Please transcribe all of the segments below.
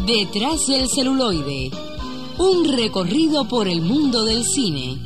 Detrás del celuloide, un recorrido por el mundo del cine.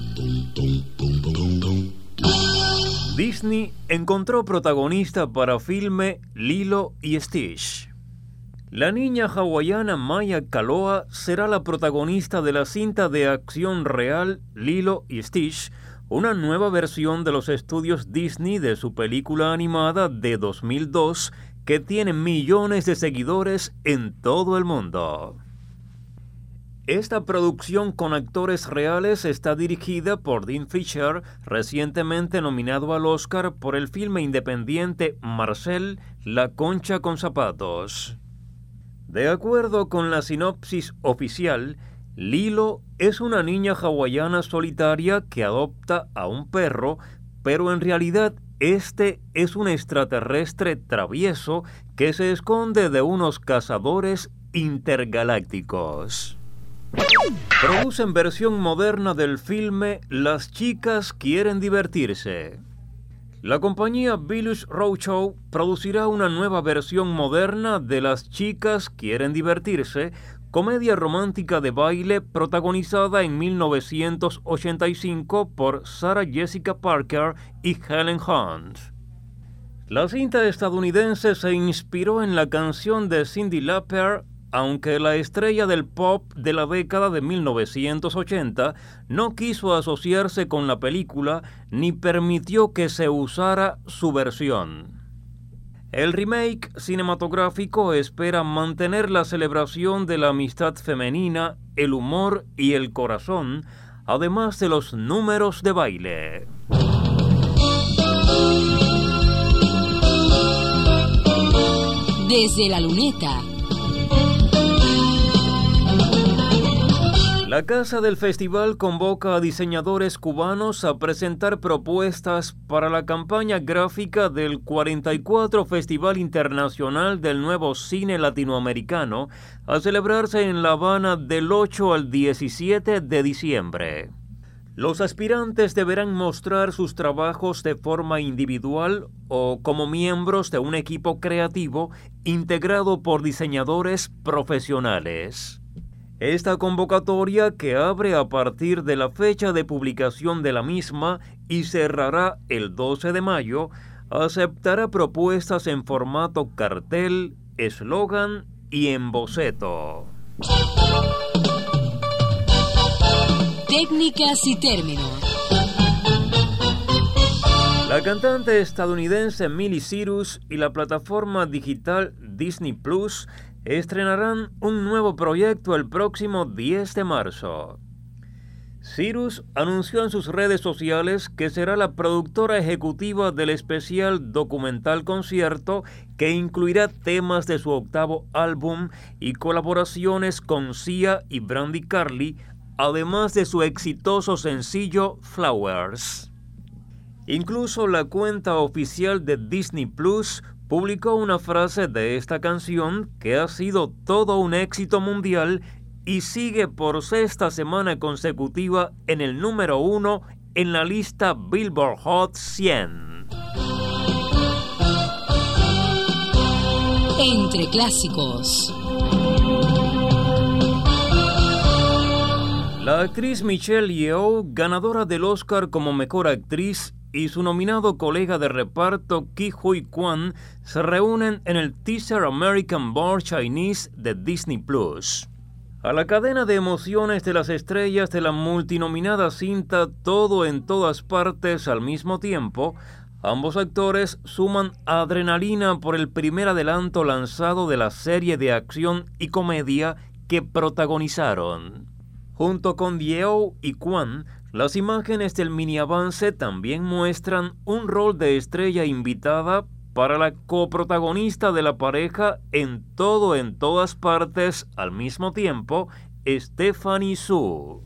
Disney encontró protagonista para filme Lilo y Stitch. La niña hawaiana Maya Kaloa será la protagonista de la cinta de acción real Lilo y Stitch, una nueva versión de los estudios Disney de su película animada de 2002 que tiene millones de seguidores en todo el mundo. Esta producción con actores reales está dirigida por Dean Fisher, recientemente nominado al Oscar por el filme independiente Marcel, La Concha con Zapatos. De acuerdo con la sinopsis oficial, Lilo es una niña hawaiana solitaria que adopta a un perro, pero en realidad este es un extraterrestre travieso que se esconde de unos cazadores intergalácticos. Producen versión moderna del filme Las chicas quieren divertirse. La compañía Village Roadshow producirá una nueva versión moderna de Las chicas quieren divertirse, comedia romántica de baile protagonizada en 1985 por Sarah Jessica Parker y Helen Hunt. La cinta estadounidense se inspiró en la canción de Cyndi Lauper, aunque la estrella del pop de la década de 1980 no quiso asociarse con la película ni permitió que se usara su versión. El remake cinematográfico espera mantener la celebración de la amistad femenina, el humor y el corazón, además de los números de baile. Desde la luneta. La Casa del Festival convoca a diseñadores cubanos a presentar propuestas para la campaña gráfica del 44 Festival Internacional del Nuevo Cine Latinoamericano, a celebrarse en La Habana del 8 al 17 de diciembre. Los aspirantes deberán mostrar sus trabajos de forma individual o como miembros de un equipo creativo integrado por diseñadores profesionales. Esta convocatoria, que abre a partir de la fecha de publicación de la misma y cerrará el 12 de mayo, aceptará propuestas en formato cartel, eslogan y en boceto. Técnicas y términos. La cantante estadounidense Miley Cyrus y la plataforma digital Disney Plus estrenarán un nuevo proyecto el próximo 10 de marzo. Cyrus anunció en sus redes sociales que será la productora ejecutiva del especial documental concierto que incluirá temas de su octavo álbum y colaboraciones con Sia y Brandi Carlile, además de su exitoso sencillo Flowers. Incluso la cuenta oficial de Disney Plus publicó una frase de esta canción que ha sido todo un éxito mundial y sigue por sexta semana consecutiva en el número 1 en la lista Billboard Hot 100. Entre clásicos. La actriz Michelle Yeoh, ganadora del Oscar como mejor actriz, y su nominado colega de reparto Ke Huy Quan se reúnen en el teaser American Born Chinese de Disney Plus. A la cadena de emociones de las estrellas de la multinominada cinta Todo en todas partes al mismo tiempo, ambos actores suman adrenalina por el primer adelanto lanzado de la serie de acción y comedia que protagonizaron. Junto con Yeoh y Quan, las imágenes del mini avance también muestran un rol de estrella invitada para la coprotagonista de la pareja en Todo en todas partes al mismo tiempo, Stephanie Hsu.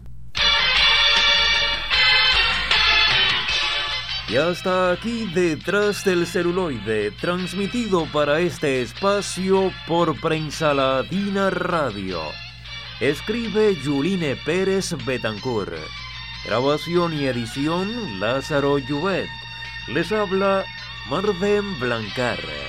Y hasta aquí Detrás del celuloide, transmitido para este espacio por Prensa Latina Radio. Escribe Yuline Pérez Betancourt. Grabación y edición Lázaro Lluvet. Les habla Marden Blancar.